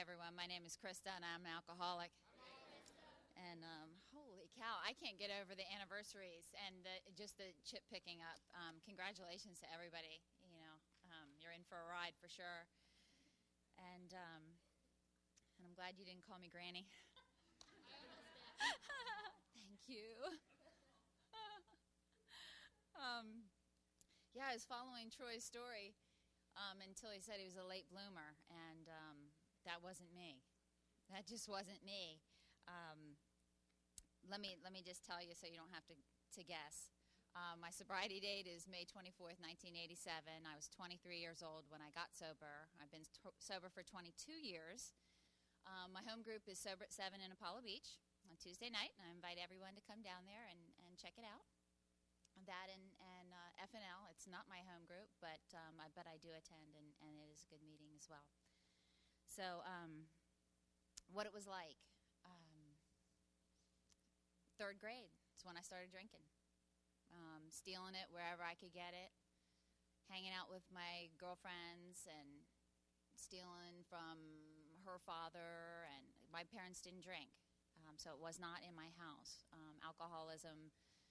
everyone. My name is Krista, and I'm an alcoholic. And holy cow, I can't get over the anniversaries and just the chip picking up. Congratulations to everybody. You're in for a ride for sure. And I'm glad you didn't call me Granny. Thank you. I was following Troy's story until he said he was a late bloomer, and that wasn't me. That just wasn't me. Let me just tell you so you don't have to guess. My sobriety date is May 24th, 1987. I was 23 years old when I got sober. I've been sober for 22 years. My home group is Sober at 7 in Apollo Beach on Tuesday night, and I invite everyone to come down there and check it out. That and FNL. It's not my home group, but I do attend, and it is a good meeting as well. So what it was like. Third grade is when I started drinking. Stealing it wherever I could get it. Hanging out with my girlfriends and stealing from her father. And my parents didn't drink, so it was not in my house. Alcoholism,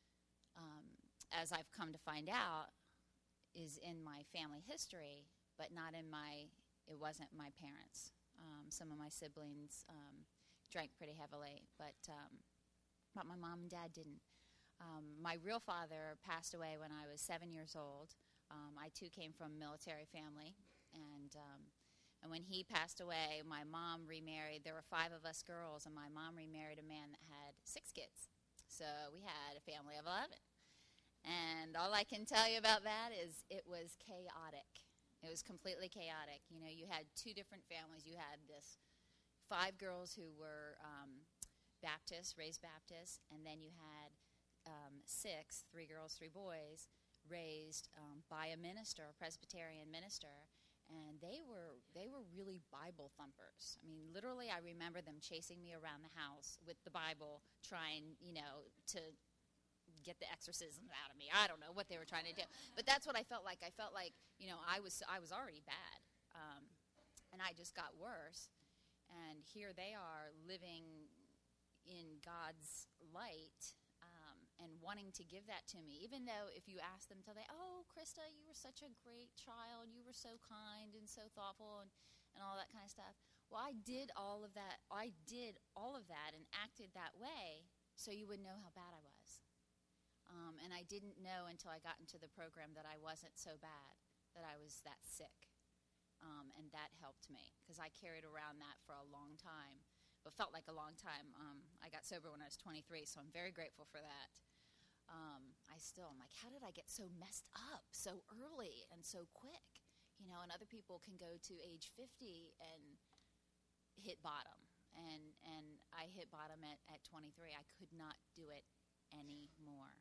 as I've come to find out, is in my family history, but not in it wasn't my parents. Some of my siblings drank pretty heavily, but my mom and dad didn't. My real father passed away when I was 7 years old. I, too, came from a military family, and when he passed away, my mom remarried. There were 5 of us girls, and my mom remarried a man that had 6 kids. So we had a family of 11. And all I can tell you about that is it was chaotic. It was completely chaotic. You had 2 different families. You had this 5 girls who were Baptists, raised Baptists, and then you had 6, 3 girls, 3 boys, raised by a minister, a Presbyterian minister, and they were really Bible thumpers. I mean, literally, I remember them chasing me around the house with the Bible, trying, to get the exorcism out of me. I don't know what they were trying to do, but that's what I felt like. I felt like, I was already bad, and I just got worse. And here they are living in God's light, and wanting to give that to me, even though if you ask them till oh, Krista, you were such a great child, you were so kind and so thoughtful and all that kind of stuff. Well, I did all of that and acted that way so you would know how bad I was. And I didn't know until I got into the program that I wasn't so bad, that I was that sick. And that helped me because I carried around that for a long time. But felt like a long time. I got sober when I was 23, so I'm very grateful for that. I'm like, how did I get so messed up so early and so quick? And other people can go to age 50 and hit bottom. And I hit bottom at 23. I could not do it anymore.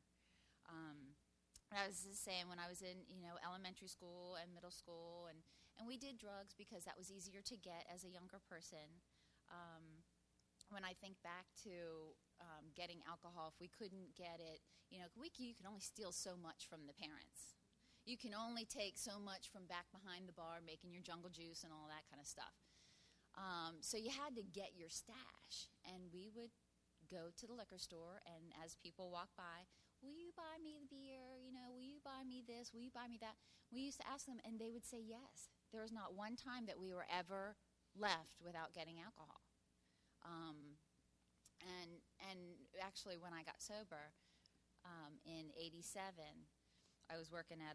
I was just saying, when I was in, elementary school and middle school, and we did drugs because that was easier to get as a younger person. When I think back to getting alcohol, if we couldn't get it, you can only steal so much from the parents. You can only take so much from back behind the bar, making your jungle juice and all that kind of stuff. So you had to get your stash, and we would go to the liquor store, and as people walk by, will you buy me the beer? Will you buy me this? Will you buy me that? We used to ask them, and they would say yes. There was not one time that we were ever left without getting alcohol. And actually, when I got sober in '87, I was working at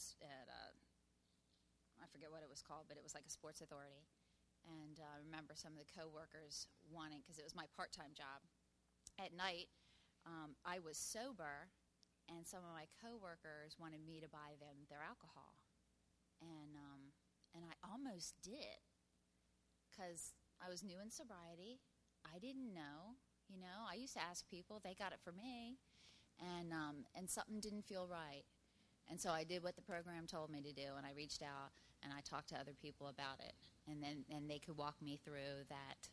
I forget what it was called, but it was like a sports authority. And I remember some of the coworkers wanting, because it was my part-time job. At night, I was sober, and some of my coworkers wanted me to buy them their alcohol, and I almost did, because I was new in sobriety. I didn't know, I used to ask people, they got it for me, and something didn't feel right. And so I did what the program told me to do, and I reached out, and I talked to other people about it, and they could walk me through that,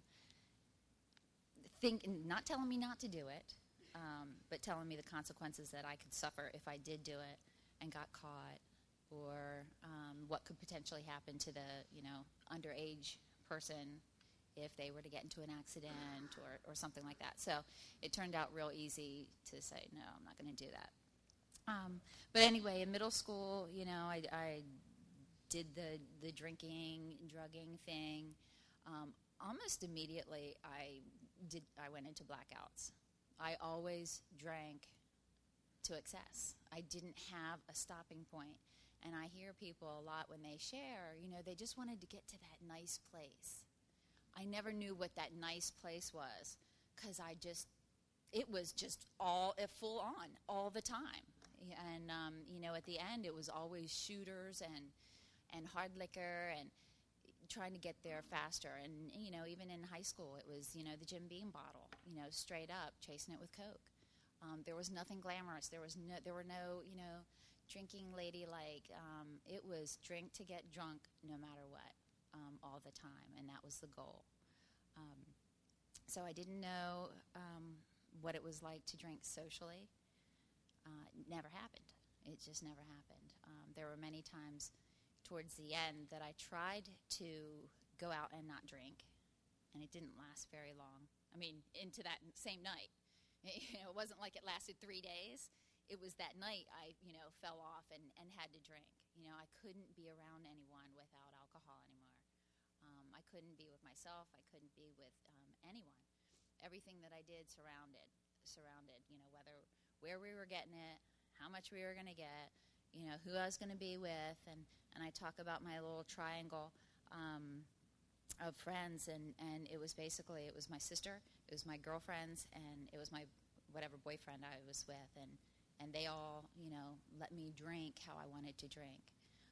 not telling me not to do it, but telling me the consequences that I could suffer if I did do it and got caught, or what could potentially happen to the, underage person if they were to get into an accident or something like that. So it turned out real easy to say, no, I'm not going to do that. But anyway, in middle school, I did the drinking and drugging thing. Almost immediately, I went into blackouts. I always drank to excess. I didn't have a stopping point. And I hear people a lot when they share, they just wanted to get to that nice place. I never knew what that nice place was because it was just all full on all the time. And, at the end, it was always shooters and hard liquor and trying to get there faster. And, even in high school, it was, the Jim Beam bottle, straight up, chasing it with Coke. There was nothing glamorous. There were no, drinking ladylike. It was drink to get drunk no matter what, all the time, and that was the goal. So I didn't know what it was like to drink socially. It never happened. It just never happened. There were many times towards the end that I tried to go out and not drink, and it didn't last very long. I mean, into that same night. It wasn't like it lasted 3 days. It was that night I, fell off and had to drink. I couldn't be around anyone without alcohol anymore. I couldn't be with myself. I couldn't be with anyone. Everything that I did surrounded, where we were getting it, how much we were going to get, who I was going to be with. And I talk about my little triangle of friends, and it was my sister, it was my girlfriends, and it was my whatever boyfriend I was with. And they all, let me drink how I wanted to drink.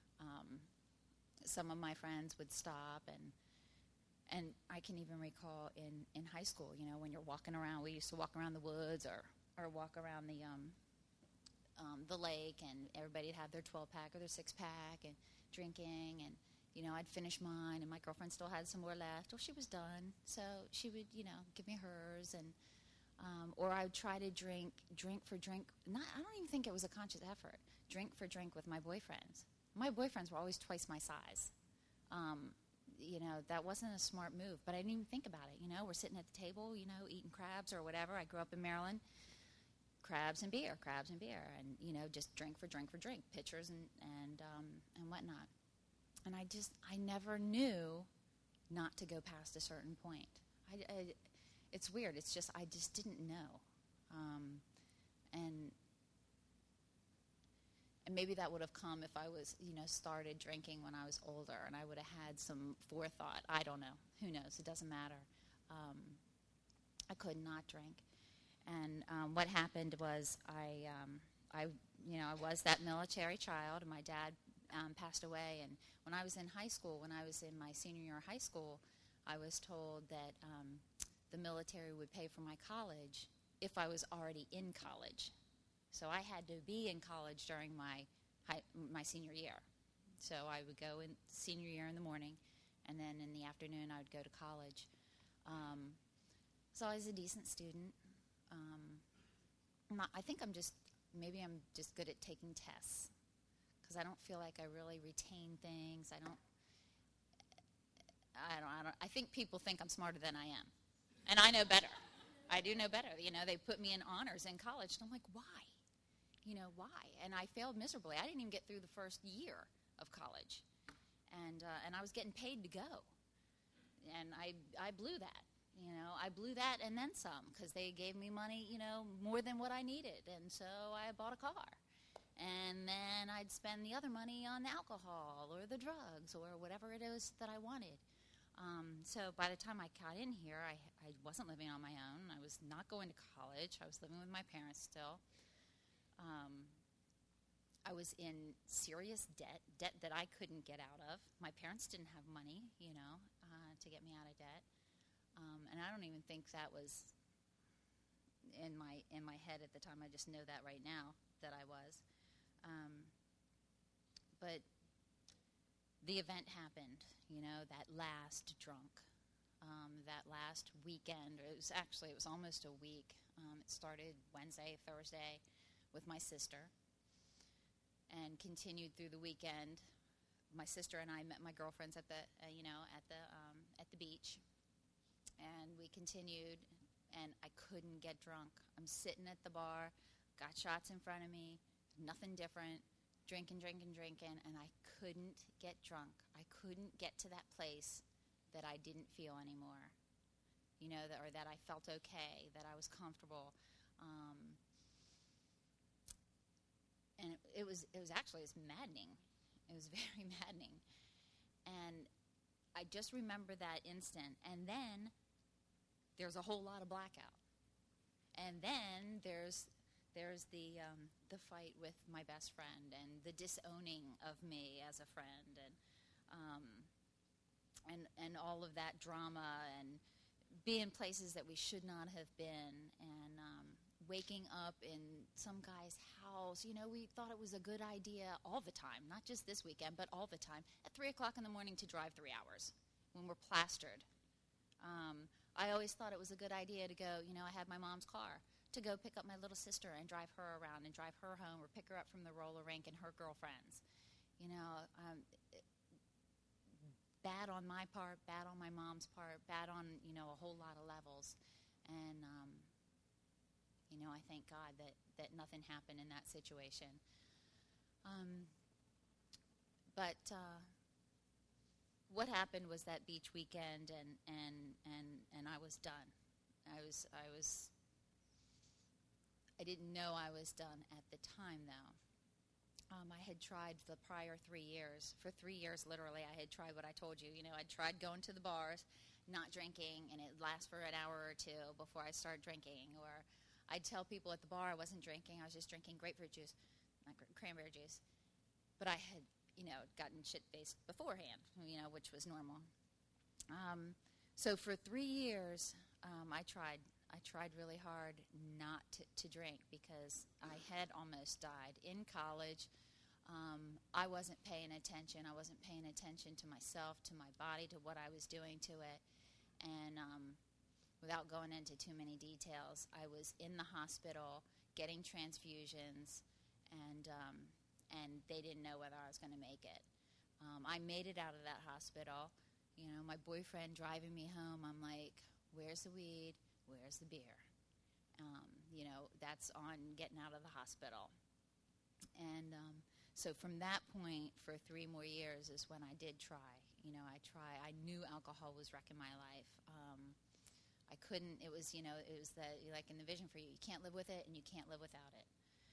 Some of my friends would stop, and I can even recall in high school, when you're walking around, we used to walk around the woods or walk around the lake, and everybody'd have their 12-pack or their 6-pack and drinking, and, I'd finish mine, and my girlfriend still had some more left. Well, she was done, so she would, give me hers, and or I would try to drink for drink. I don't even think it was a conscious effort. Drink for drink with my boyfriends. My boyfriends were always twice my size. That wasn't a smart move, but I didn't even think about it. We're sitting at the table, eating crabs or whatever. I grew up in Maryland. Crabs and beer, and, just drink for drink, pitchers and whatnot. And I never knew not to go past a certain point. It's weird. It's just, I just didn't know. And maybe that would have come if I was, started drinking when I was older, and I would have had some forethought. I don't know. Who knows? It doesn't matter. I could not drink. And what happened was I was that military child, and my dad passed away. And when I was in high school, when I was in my senior year of high school, I was told that the military would pay for my college if I was already in college. So I had to be in college during my senior year. So I would go in senior year in the morning, and then in the afternoon I would go to college. So I was a decent student. I think I'm just good at taking tests, because I don't feel like I really retain things. I think people think I'm smarter than I am, and I know better. I do know better. They put me in honors in college, and I'm like, why? Why? And I failed miserably. I didn't even get through the first year of college, and I was getting paid to go, and I blew that. I blew that and then some, because they gave me money, more than what I needed. And so I bought a car. And then I'd spend the other money on alcohol or the drugs or whatever it is that I wanted. So by the time I got in here, I wasn't living on my own. I was not going to college. I was living with my parents still. I was in serious debt that I couldn't get out of. My parents didn't have money, to get me out of debt. And I don't even think that was in my head at the time. I just know that right now that I was. But the event happened, that last drunk, that last weekend. It was almost a week. It started Wednesday, Thursday with my sister, and continued through the weekend my sister and I met my girlfriends at the at the beach, and we continued. And I couldn't get drunk. I'm sitting at the bar, got shots in front of me, nothing different, drinking, and I couldn't get drunk. I couldn't get to that place that I didn't feel anymore, or that I felt okay, that I was comfortable. And it was maddening. It was very maddening. And I just remember that instant. And then there's a whole lot of blackout. And then there's the fight with my best friend and the disowning of me as a friend and all of that drama and being places that we should not have been and waking up in some guy's house. We thought it was a good idea all the time, not just this weekend, but all the time, at 3 o'clock in the morning to drive 3 hours when we're plastered. I always thought it was a good idea to go, I had my mom's car, to go pick up my little sister and drive her around and drive her home or pick her up from the roller rink and her girlfriends. Bad on my part, bad on my mom's part, bad on, a whole lot of levels. And, I thank God that nothing happened in that situation. But what happened was that beach weekend, and I was done. I didn't know I was done at the time, though. I had tried the prior 3 years. For 3 years, literally, I had tried what I told you. I'd tried going to the bars, not drinking, and it'd last for an hour or two before I started drinking. Or I'd tell people at the bar I wasn't drinking. I was just drinking grapefruit juice, not cranberry juice. But I had gotten shit-faced beforehand, which was normal. So for 3 years, I tried really hard not to drink because I had almost died. In college, I wasn't paying attention. I wasn't paying attention to myself, to my body, to what I was doing to it. And without going into too many details, I was in the hospital getting transfusions, and they didn't know whether I was going to make it. I made it out of that hospital. My boyfriend driving me home, I'm like, where's the weed? Where's the beer? That's on getting out of the hospital. And so from that point, for 3 more years is when I did try. I knew alcohol was wrecking my life. I couldn't, it was like in the vision for you. You can't live with it, and you can't live without it.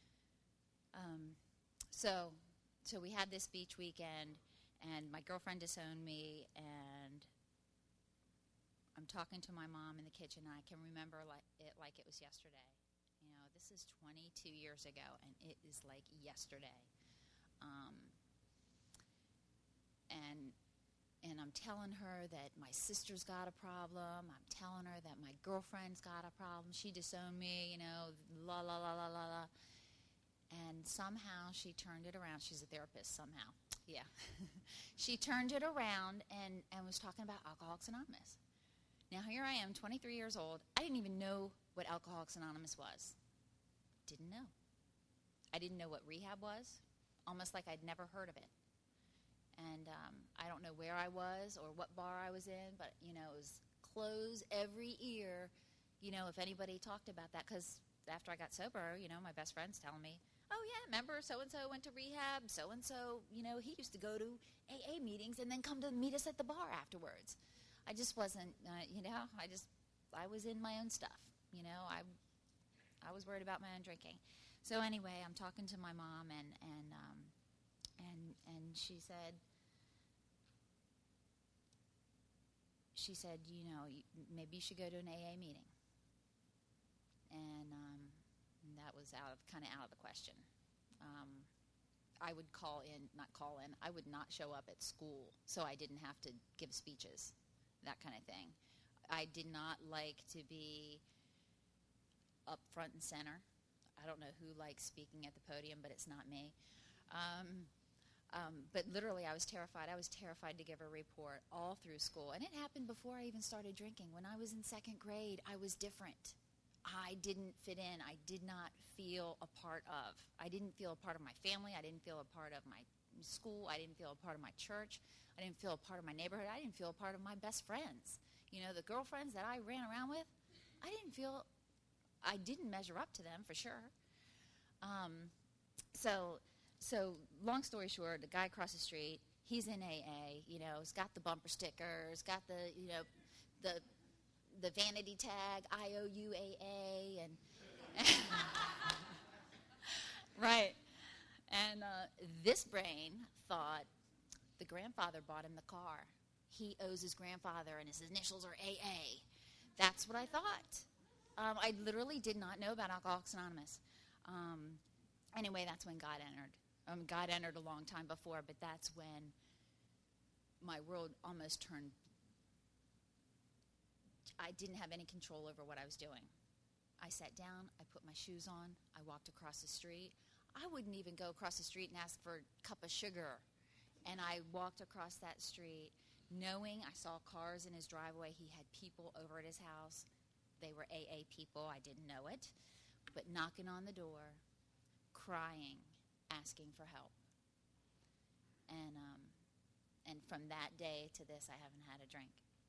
So we had this beach weekend, and my girlfriend disowned me, and I'm talking to my mom in the kitchen, and I can remember it like it was yesterday. This is 22 years ago, and it is like yesterday. And I'm telling her that my sister's got a problem. I'm telling her that my girlfriend's got a problem. She disowned me, la, la, la, la, la, la. And somehow she turned it around. She's a therapist somehow. Yeah. She turned it around and was talking about Alcoholics Anonymous. Now, here I am, 23 years old. I didn't even know what Alcoholics Anonymous was. Didn't know. I didn't know what rehab was, almost like I'd never heard of it. And I don't know where I was or what bar I was in, but, it was close every ear, if anybody talked about that. Because after I got sober, my best friend's telling me, oh, yeah, remember so-and-so went to rehab, so-and-so, he used to go to AA meetings and then come to meet us at the bar afterwards. I just wasn't, I was in my own stuff, I was worried about my own drinking. So anyway, I'm talking to my mom, and she said, maybe you should go to an AA meeting. And that was kind of out of the question. I would I would not show up at school, so I didn't have to give speeches, that kind of thing. I did not like to be up front and center. I don't know who likes speaking at the podium, but it's not me. But literally, I was terrified. I was terrified to give a report all through school. And it happened before I even started drinking. When I was in 2nd grade, I was different. I didn't fit in. I did not feel a part of. I didn't feel a part of my family. I didn't feel a part of school. I didn't feel a part of my church. I didn't feel a part of my neighborhood. I didn't feel a part of my best friends. The girlfriends that I ran around with, I didn't measure up to them for sure. So long story short, the guy across the street, he's in AA, he's got the bumper stickers, got the vanity tag, IOUAA, and right. And this brain thought the grandfather bought him the car. He owes his grandfather, and his initials are AA. That's what I thought. I literally did not know about Alcoholics Anonymous. Anyway, that's when God entered. God entered a long time before, but that's when my world almost turned. I didn't have any control over what I was doing. I sat down, I put my shoes on, I walked across the street. I wouldn't even go across the street and ask for a cup of sugar. And I walked across that street knowing I saw cars in his driveway. He had people over at his house. They were AA people. I didn't know it. But knocking on the door, crying, asking for help. And from that day to this, I haven't had a drink.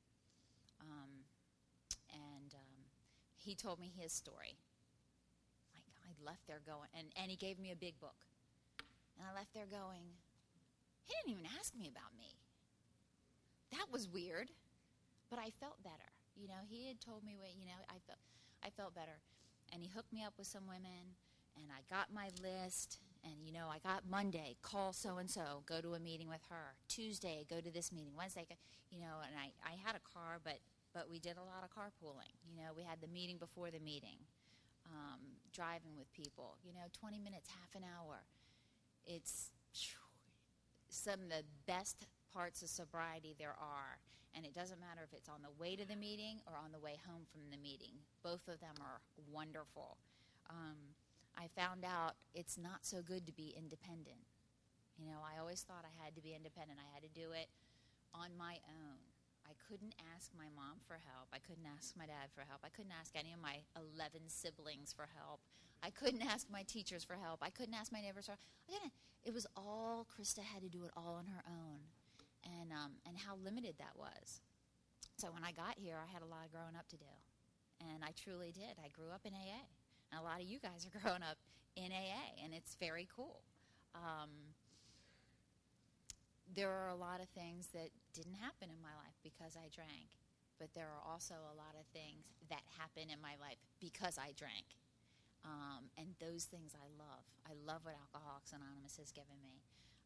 He told me his story. I left there going, and he gave me a big book. And I left there going, he didn't even ask me about me. That was weird, but I felt better. He had told me I felt better. And he hooked me up with some women, and I got my list, and I got Monday, call so-and-so, go to a meeting with her. Tuesday, go to this meeting. Wednesday, and I had a car, but we did a lot of carpooling. We had the meeting before the meeting, driving with people, 20 minutes, half an hour. It's some of the best parts of sobriety there are. And it doesn't matter if it's on the way to the meeting or on the way home from the meeting. Both of them are wonderful. I found out it's not so good to be independent. I always thought I had to be independent. I had to do it on my own. I couldn't ask my mom for help. I couldn't ask my dad for help. I couldn't ask any of my 11 siblings for help. I couldn't ask my teachers for help. I couldn't ask my neighbors for help. It was all, Krista had to do it all on her own. And how limited that was. So when I got here, I had a lot of growing up to do. And I truly did. I grew up in AA. And a lot of you guys are growing up in AA, and it's very cool. There are a lot of things that didn't happen in my life because I drank. But there are also a lot of things that happen in my life because I drank. And those things I love. I love what Alcoholics Anonymous has given me.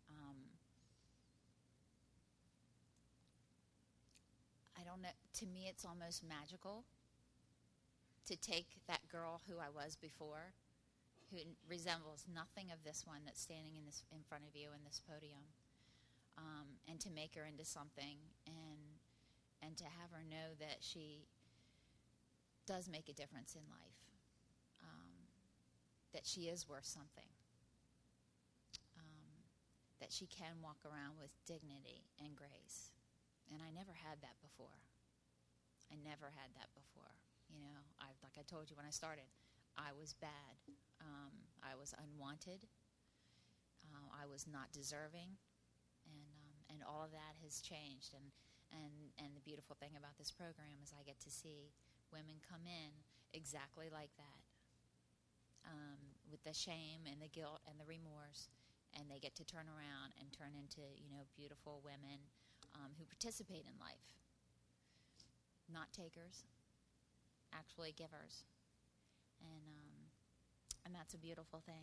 I don't know. To me, it's almost magical to take that girl who I was before, who resembles nothing of this one that's standing in front of you in this podium, and to make her into something, and to have her know that she does make a difference in life, that she is worth something, that she can walk around with dignity and grace. And I never had that before. Like I told you when I started, I was bad. I was unwanted. I was not deserving. And all of that has changed. And the beautiful thing about this program is I get to see women come in exactly like that, with the shame and the guilt and the remorse, and they get to turn around and turn into beautiful women who participate in life. Not takers, actually givers. And that's a beautiful thing.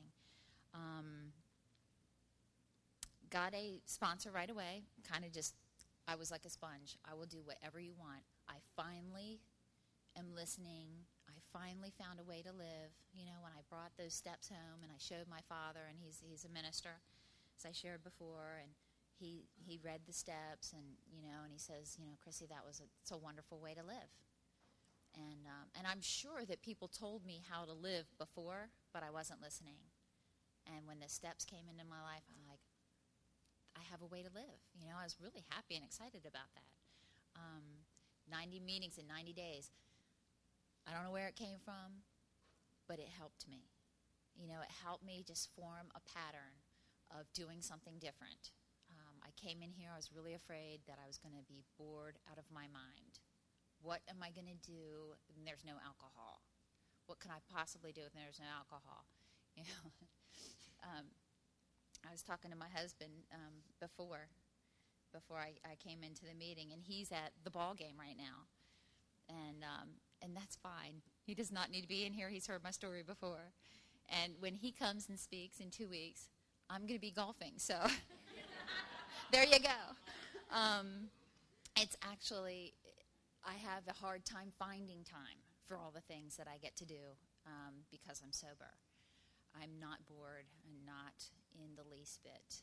Got a sponsor right away, I was like a sponge. I will do whatever you want. I finally am listening. I finally found a way to live. When I brought those steps home and I showed my father, and he's a minister, as I shared before, and he read the steps, and he says, Chrissy, it's a wonderful way to live. And I'm sure that people told me how to live before, but I wasn't listening. And when the steps came into my life, I'm like, I have a way to live. I was really happy and excited about that. 90 meetings in 90 days. I don't know where it came from, but it helped me. It helped me just form a pattern of doing something different. I came in here, I was really afraid that I was going to be bored out of my mind. What am I going to do when there's no alcohol? What can I possibly do when there's no alcohol? You know, I was talking to my husband before I came into the meeting, and he's at the ball game right now, and that's fine. He does not need to be in here. He's heard my story before, and when he comes and speaks in 2 weeks, I'm going to be golfing. So there you go. It's actually, I have a hard time finding time for all the things that I get to do because I'm sober. I'm not bored. I'm not in the least bit.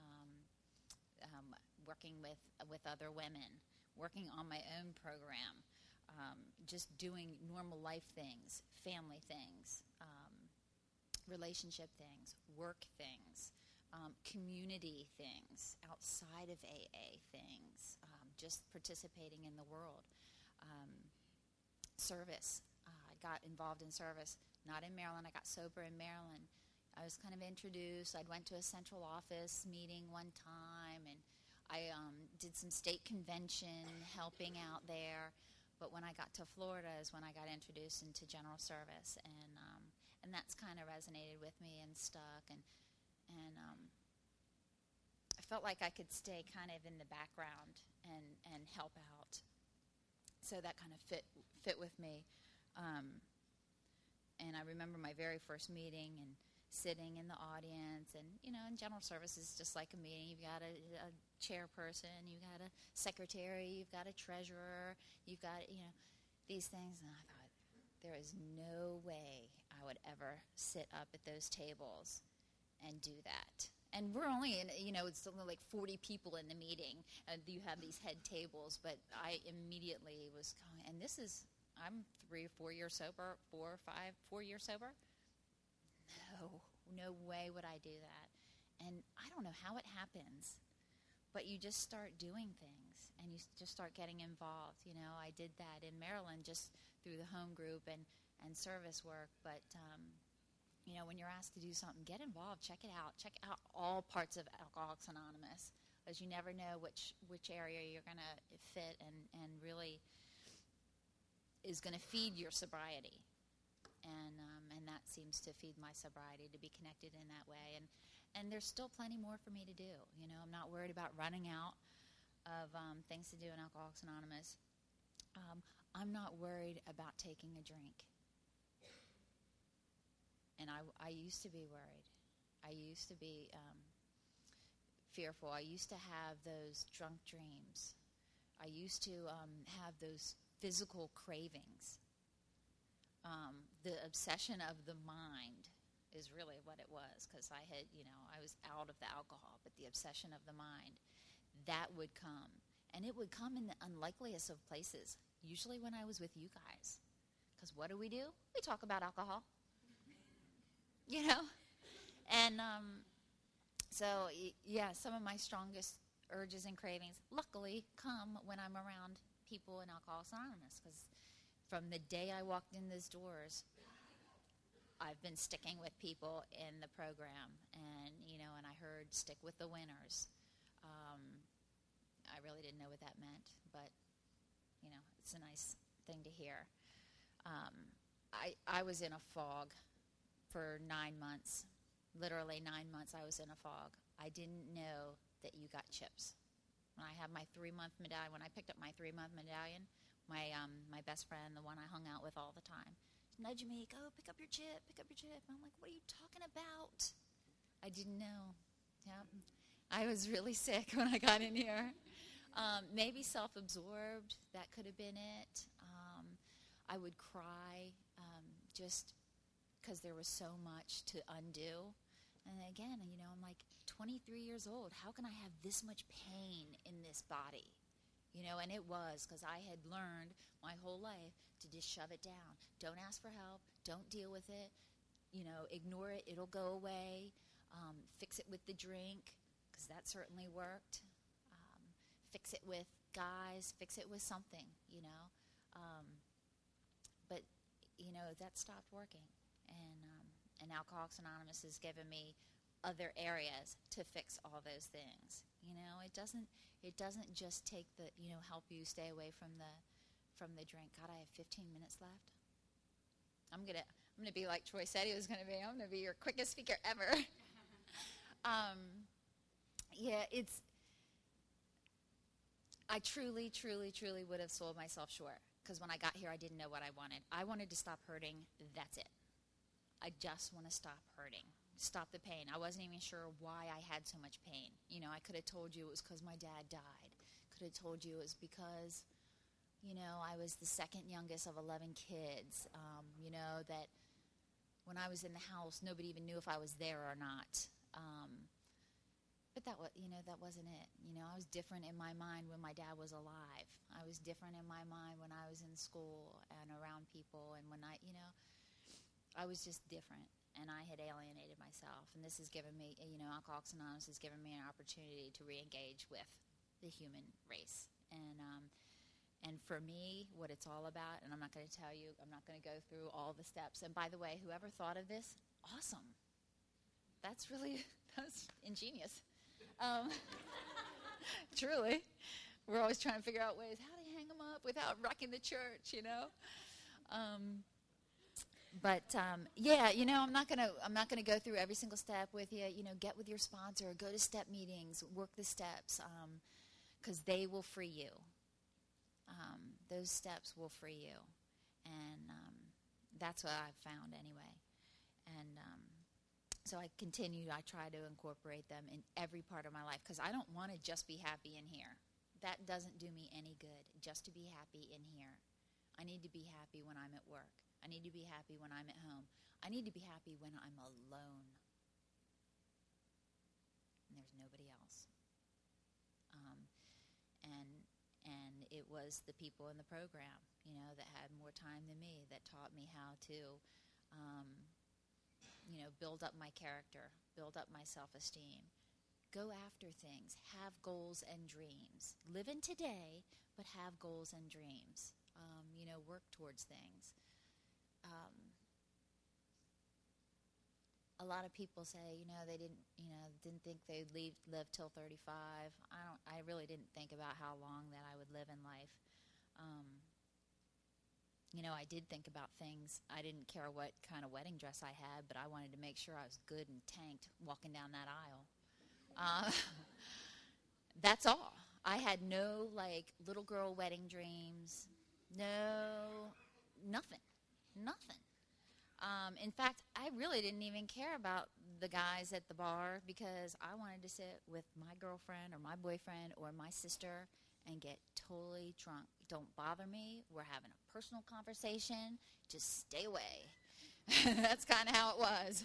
Working with other women, working on my own program, just doing normal life things, family things, relationship things, work things, community things, outside of AA things, just participating in the world. Service. I got involved in service, not in Maryland. I got sober in Maryland. I was kind of introduced. I went to a central office meeting one time, and I did some state convention helping out there. But when I got to Florida is when I got introduced into general service, and that's kind of resonated with me and stuck. And I felt like I could stay kind of in the background and help out. So that kind of fit with me. And I remember my very first meeting and sitting in the audience, and in general services, just like a meeting, you've got a chairperson, you've got a secretary, you've got a treasurer, you've got these things, and I thought there is no way I would ever sit up at those tables and do that. And we're only in, it's only like 40 people in the meeting, and you have these head tables, but I immediately was going, and I'm 3 or 4 years sober, 4 years sober. No way would I do that. And I don't know how it happens, but you just start doing things, and you just start getting involved. I did that in Maryland just through the home group and service work, but when you're asked to do something, get involved, check it out. Check out all parts of Alcoholics Anonymous, because you never know which area you're going to fit and really is going to feed your sobriety. And that seems to feed my sobriety, to be connected in that way. And there's still plenty more for me to do. I'm not worried about running out of things to do in Alcoholics Anonymous. I'm not worried about taking a drink. And I used to be worried. I used to be fearful. I used to have those drunk dreams. I used to have those physical cravings. The obsession of the mind is really what it was, because I had, I was out of the alcohol, but the obsession of the mind, that would come. And it would come in the unlikeliest of places, usually when I was with you guys. Because what do? We talk about alcohol. And so, some of my strongest urges and cravings, luckily, come when I'm around people in Alcoholics Anonymous, because from the day I walked in those doors, I've been sticking with people in the program, and I heard stick with the winners. I really didn't know what that meant, but it's a nice thing to hear. I was in a fog for 9 months. Literally 9 months I was in a fog. I didn't know that you got chips. When I had my 3-month medallion, when I picked up my 3-month medallion, my best friend, the one I hung out with all the time, nudged me, go pick up your chip, pick up your chip. And I'm like, what are you talking about? I didn't know. Yeah, I was really sick when I got in here. Maybe self-absorbed, that could have been it. I would cry just because there was so much to undo. And again, I'm like 23 years old. How can I have this much pain in this body? And it was because I had learned my whole life to just shove it down. Don't ask for help. Don't deal with it. Ignore it. It'll go away. Fix it with the drink, because that certainly worked. Fix it with guys. Fix it with something, But, that stopped working. And Alcoholics Anonymous has given me other areas to fix all those things. It doesn't just take help you stay away from the drink. God, I have 15 minutes left. I'm gonna be like Troy said he was gonna be. I'm gonna be your quickest speaker ever. I truly, truly, truly would have sold myself short, because when I got here, I didn't know what I wanted. I wanted to stop hurting. That's it. I just want to stop hurting, stop the pain. I wasn't even sure why I had so much pain. I could have told you it was because my dad died. Could have told you it was because, I was the second youngest of 11 kids. That when I was in the house, nobody even knew if I was there or not. But that wasn't it. I was different in my mind when my dad was alive. I was different in my mind when I was in school and around people, and when I was just different, and I had alienated myself. And this has given me, Alcoholics Anonymous has given me an opportunity to re-engage with the human race. And for me, what it's all about, and I'm not going to tell you, I'm not going to go through all the steps. And by the way, whoever thought of this, awesome. That's ingenious. Truly. We're always trying to figure out ways how to hang them up without wrecking the church, I'm not gonna go through every single step with you. Get with your sponsor, go to step meetings, work the steps, because they will free you. Those steps will free you, and that's what I've found anyway. And so I try to incorporate them in every part of my life, because I don't want to just be happy in here. That doesn't do me any good, just to be happy in here. I need to be happy when I'm at work. I need to be happy when I'm at home. I need to be happy when I'm alone. And there's nobody else. And it was the people in the program, that had more time than me, that taught me how to, build up my character, build up my self-esteem, go after things, have goals and dreams. Live in today, but have goals and dreams. Work towards things. A lot of people say, they didn't think they'd live till 35. I really didn't think about how long that I would live in life. I did think about things. I didn't care what kind of wedding dress I had, but I wanted to make sure I was good and tanked walking down that aisle. That's all. I had no, little girl wedding dreams. No, nothing. In fact, I really didn't even care about the guys at the bar, because I wanted to sit with my girlfriend or my boyfriend or my sister and get totally drunk. Don't bother me. We're having a personal conversation. Just stay away. That's kind of how it was.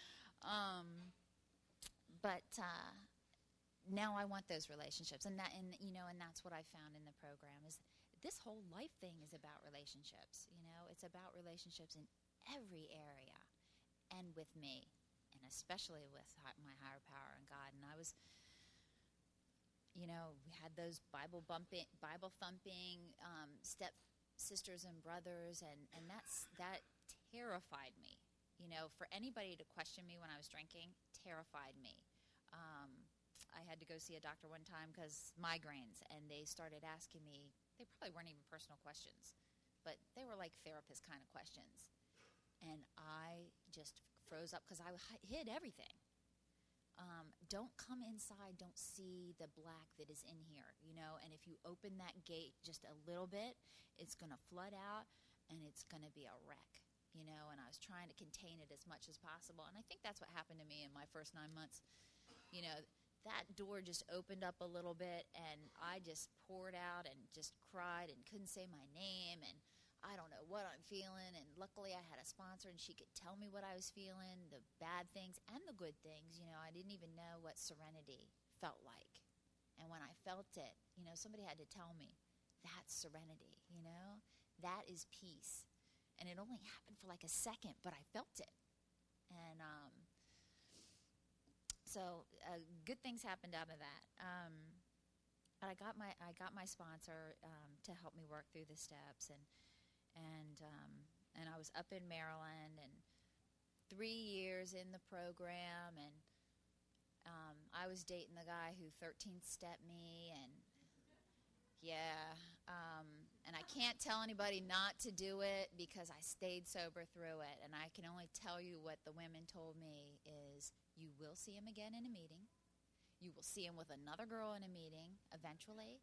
But now I want those relationships, and that's what I found in the program. Is this whole life thing is about relationships. It's about relationships in every area, and with me, and especially with my higher power and God. And I was, we had those Bible thumping step sisters and brothers, and that terrified me. For anybody to question me when I was drinking terrified me. I had to go see a doctor one time because migraines, and they started asking me. They probably weren't even personal questions, but they were like therapist kind of questions. And I just froze up because I hid everything. Don't come inside. Don't see the black that is in here, And if you open that gate just a little bit, it's going to flood out, and it's going to be a wreck, And I was trying to contain it as much as possible. And I think that's what happened to me in my first 9 months. That door just opened up a little bit, and I just poured out and just cried and couldn't say my name, and I don't know what I'm feeling. And luckily I had a sponsor, and she could tell me what I was feeling, the bad things and the good things. I didn't even know what serenity felt like. And when I felt it, somebody had to tell me, that's serenity, that is peace. And it only happened for like a second, but I felt it. And so good things happened out of that. But I got my sponsor to help me work through the steps, and I was up in Maryland, and 3 years in the program, and I was dating the guy who 13th stepped me, and yeah, and I can't tell anybody not to do it because I stayed sober through it. And I can only tell you what the women told me is, you will see him again in a meeting. You will see him with another girl in a meeting eventually.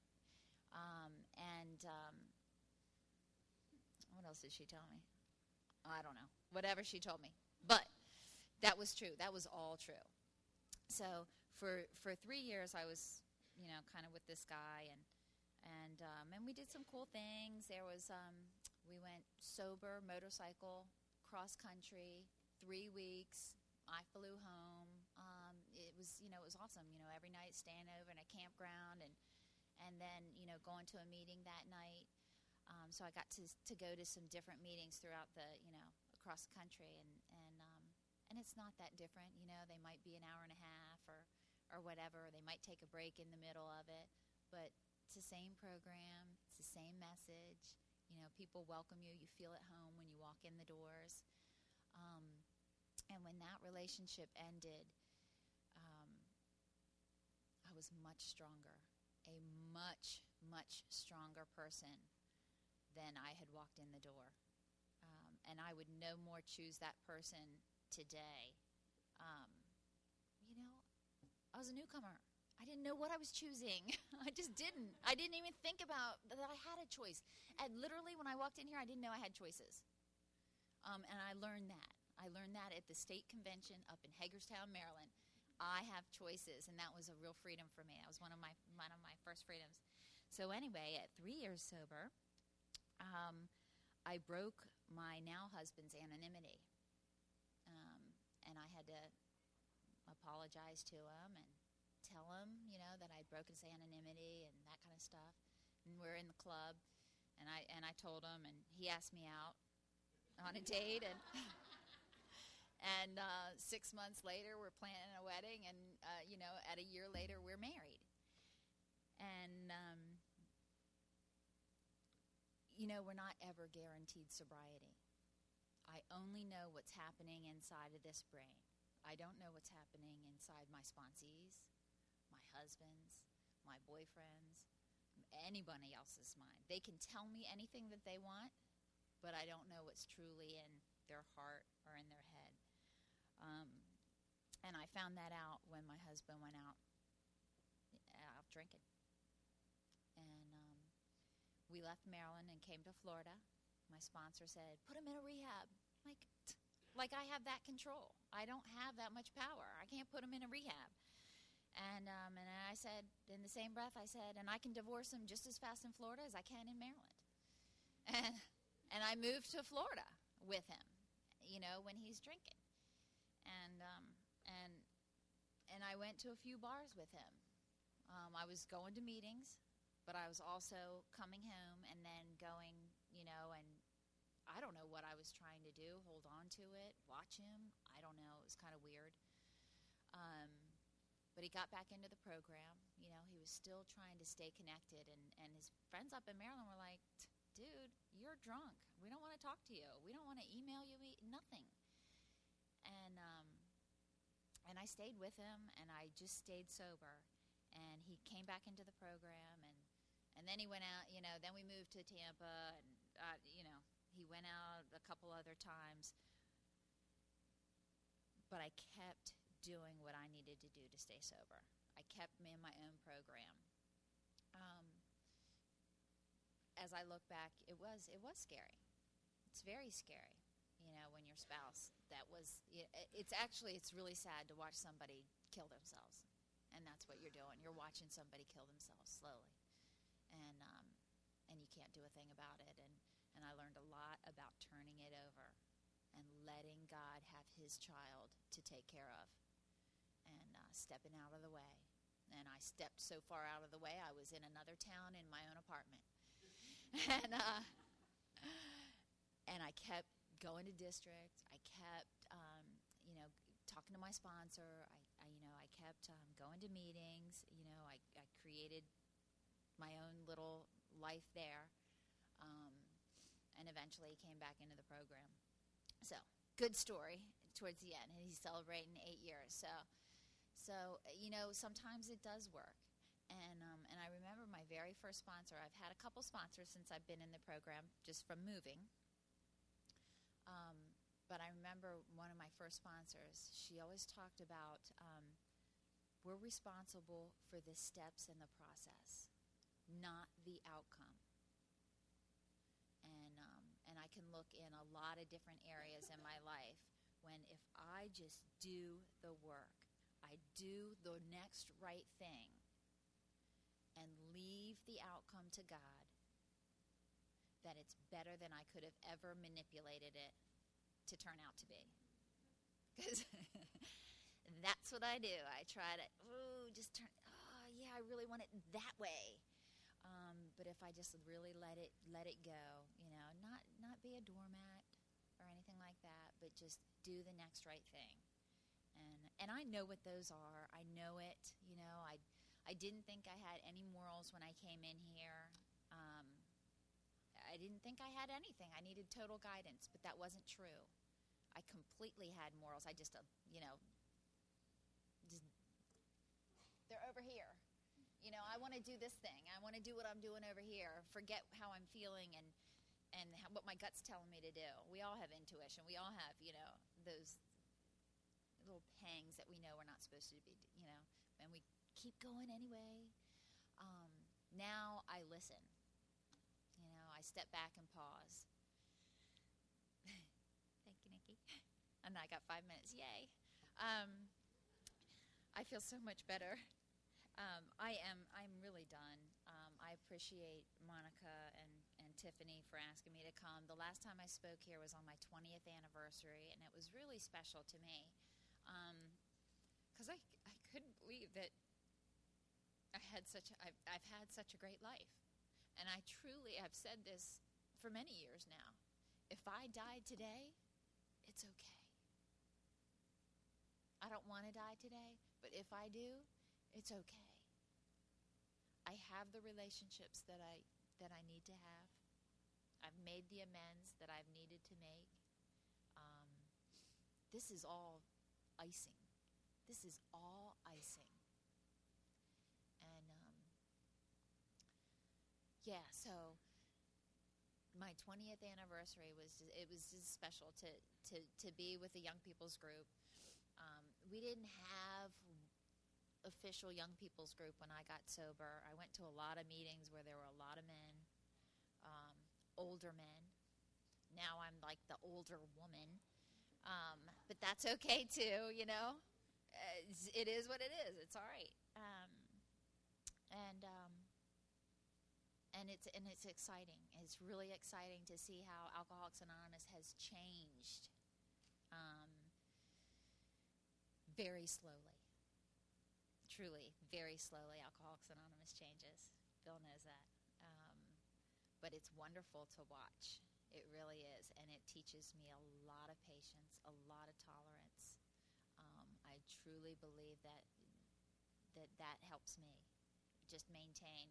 What else did she tell me? I don't know. Whatever she told me. But that was true. That was all true. So for 3 years, I was, kind of with this guy, and we did some cool things. There was, we went sober, motorcycle, cross country, 3 weeks. I flew home. It was awesome. Every night staying over in a campground, and then, going to a meeting that night. So I got to go to some different meetings throughout the, across the country, and it's not that different. They might be an hour and a half or whatever. They might take a break in the middle of it, but it's the same program. It's the same message. People welcome you. You feel at home when you walk in the doors. And when that relationship ended, I was much stronger, a much, much stronger person than I had walked in the door. And I would no more choose that person today. I was a newcomer. I didn't know what I was choosing. I just didn't. I didn't even think about that I had a choice. And literally, when I walked in here, I didn't know I had choices. And I learned that. I learned that at the state convention up in Hagerstown, Maryland. I have choices, and that was a real freedom for me. That was one of my first freedoms. So anyway, at 3 years sober, I broke my now husband's anonymity, and I had to apologize to him and tell him, that I'd broken his anonymity and that kind of stuff. And we're in the club, and I told him, and he asked me out on a date, and 6 months later, we're planning a wedding, and at a year later, we're married. And we're not ever guaranteed sobriety. I only know what's happening inside of this brain. I don't know what's happening inside my sponsees, my husbands, my boyfriends, anybody else's mind. They can tell me anything that they want, but I don't know what's truly in their heart or in their head. And I found that out when my husband went out drinking. And we left Maryland and came to Florida. My sponsor said, put him in a rehab. Like I have that control. I don't have that much power. I can't put him in a rehab. And I said, in the same breath, I said, and I can divorce him just as fast in Florida as I can in Maryland. And I moved to Florida with him, when he's drinking. And I went to a few bars with him. I was going to meetings, but I was also coming home and then going, and I don't know what I was trying to do, hold on to it, watch him. I don't know. It was kind of weird. But he got back into the program. He was still trying to stay connected. And his friends up in Maryland were like, dude, you're drunk. We don't want to talk to you. We don't want to email you, nothing. And I stayed with him, and I just stayed sober. And he came back into the program, and then he went out, then we moved to Tampa, and, he went out a couple other times. But I kept doing what I needed to do to stay sober. I kept me in my own program. As I look back, it was scary. It's very scary, when your spouse, it's really sad to watch somebody kill themselves. And that's what you're doing. You're watching somebody kill themselves slowly. And you can't do a thing about it. And I learned a lot about turning it over and letting God have his child to take care of, and stepping out of the way. And I stepped so far out of the way, I was in another town in my own apartment. And I kept going to district. I kept, talking to my sponsor. I kept going to meetings. I created my own little life there. And eventually he came back into the program. So, good story towards the end. And he's celebrating 8 years. So, sometimes it does work. And I remember my very first sponsor. I've had a couple sponsors since I've been in the program, just from moving. But I remember one of my first sponsors, she always talked about, we're responsible for the steps in the process, not the outcome. And I can look in a lot of different areas in my life when if I just do the work, I do the next right thing, and leave the outcome to God, that it's better than I could have ever manipulated it to turn out to be. Because that's what I do. I try to, I really want it that way. But if I just really let it go, not be a doormat or anything like that, but just do the next right thing. And I know what those are. I know it. I didn't think I had any morals when I came in here. I didn't think I had anything. I needed total guidance, but that wasn't true. I completely had morals. I just, they're over here. I want to do this thing. I want to do what I'm doing over here. Forget how I'm feeling and what my gut's telling me to do. We all have intuition. We all have, those little pangs that we know we're not supposed to be, and we keep going anyway. Now I listen. I step back and pause. Thank you, Nikki. And I got 5 minutes. Yay. I feel so much better. I'm really done. I appreciate Monica and Tiffany for asking me to come. The last time I spoke here was on my 20th anniversary, and it was really special to me. Because I couldn't believe that I've had such a great life. And I truly have said this for many years now. If I died today, it's okay. I don't want to die today, but if I do, it's okay. I have the relationships that I need to have. I've made the amends that I've needed to make. This is all icing. This is all icing. And so my 20th anniversary was just special to be with the young people's group. We didn't have official young people's group when I got sober. I went to a lot of meetings where there were a lot of men, older men. Now I'm like the older woman, but that's okay too. It is what it is. It's all right. And it's exciting. It's really exciting to see how Alcoholics Anonymous has changed very slowly. Truly, very slowly, Alcoholics Anonymous changes. Bill knows that. But it's wonderful to watch. It really is. And it teaches me a lot of patience, a lot of tolerance. I truly believe that helps me just maintain,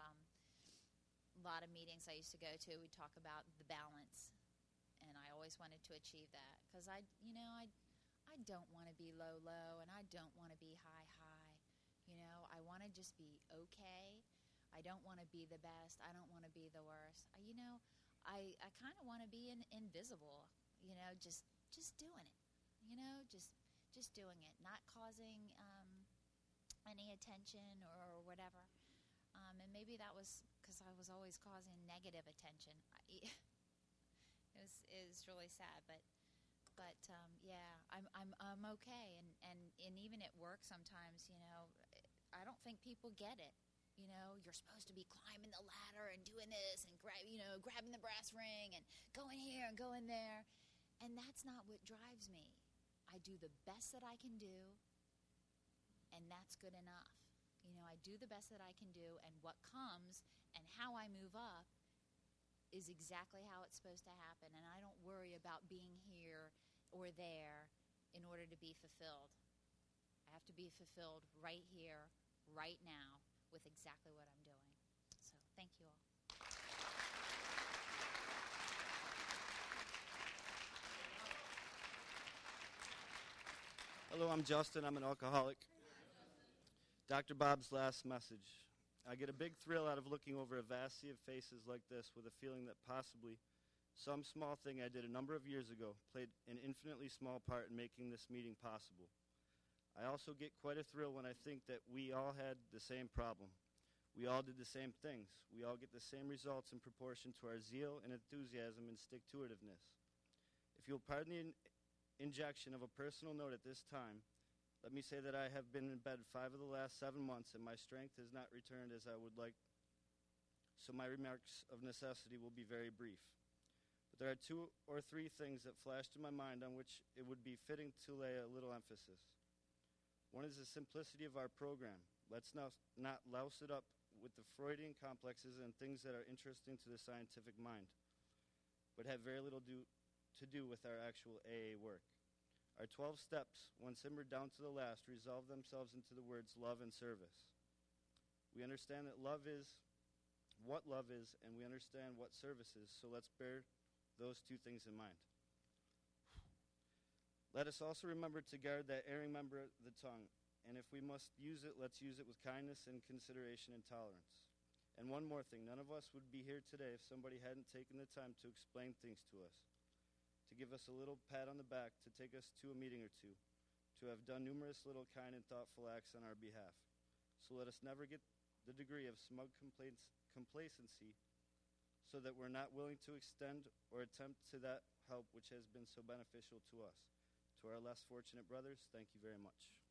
a lot of meetings I used to go to, we'd talk about the balance, and I always wanted to achieve that because I don't want to be low, and I don't want to be high. I want to just be okay. I don't want to be the best. I don't want to be the worst. I kind of want to be invisible, just doing it, just doing it, not causing any attention or whatever. And maybe that was because I was always causing negative attention. It was really sad, but yeah, I'm okay. And even at work sometimes, I don't think people get it. You're supposed to be climbing the ladder and doing this and grabbing the brass ring and going here and going there. And that's not what drives me. I do the best that I can do, and that's good enough. I do the best that I can do, and what comes and how I move up is exactly how it's supposed to happen. And I don't worry about being here or there in order to be fulfilled. I have to be fulfilled right here, right now, with exactly what I'm doing. So thank you all. Hello, I'm Justin. I'm an alcoholic. Dr. Bob's last message. I get a big thrill out of looking over a vast sea of faces like this with a feeling that possibly some small thing I did a number of years ago played an infinitely small part in making this meeting possible. I also get quite a thrill when I think that we all had the same problem. We all did the same things. We all get the same results in proportion to our zeal and enthusiasm and stick-to-itiveness. If you'll pardon the injection of a personal note at this time, let me say that I have been in bed 5 of the last 7 months and my strength has not returned as I would like, so my remarks of necessity will be very brief. But there are 2 or 3 things that flashed in my mind on which it would be fitting to lay a little emphasis. One is the simplicity of our program. Let's not louse it up with the Freudian complexes and things that are interesting to the scientific mind, but have very little to do with our actual AA work. Our 12 steps, when simmered down to the last, resolve themselves into the words love and service. We understand that love is what love is, and we understand what service is, so let's bear those 2 things in mind. Let us also remember to guard that erring member of the tongue, and if we must use it, let's use it with kindness and consideration and tolerance. And one more thing, none of us would be here today if somebody hadn't taken the time to explain things to us, to give us a little pat on the back, to take us to a meeting or 2, to have done numerous little kind and thoughtful acts on our behalf. So let us never get the degree of smug complacency so that we're not willing to extend or attempt to that help which has been so beneficial to us. To our less fortunate brothers, thank you very much.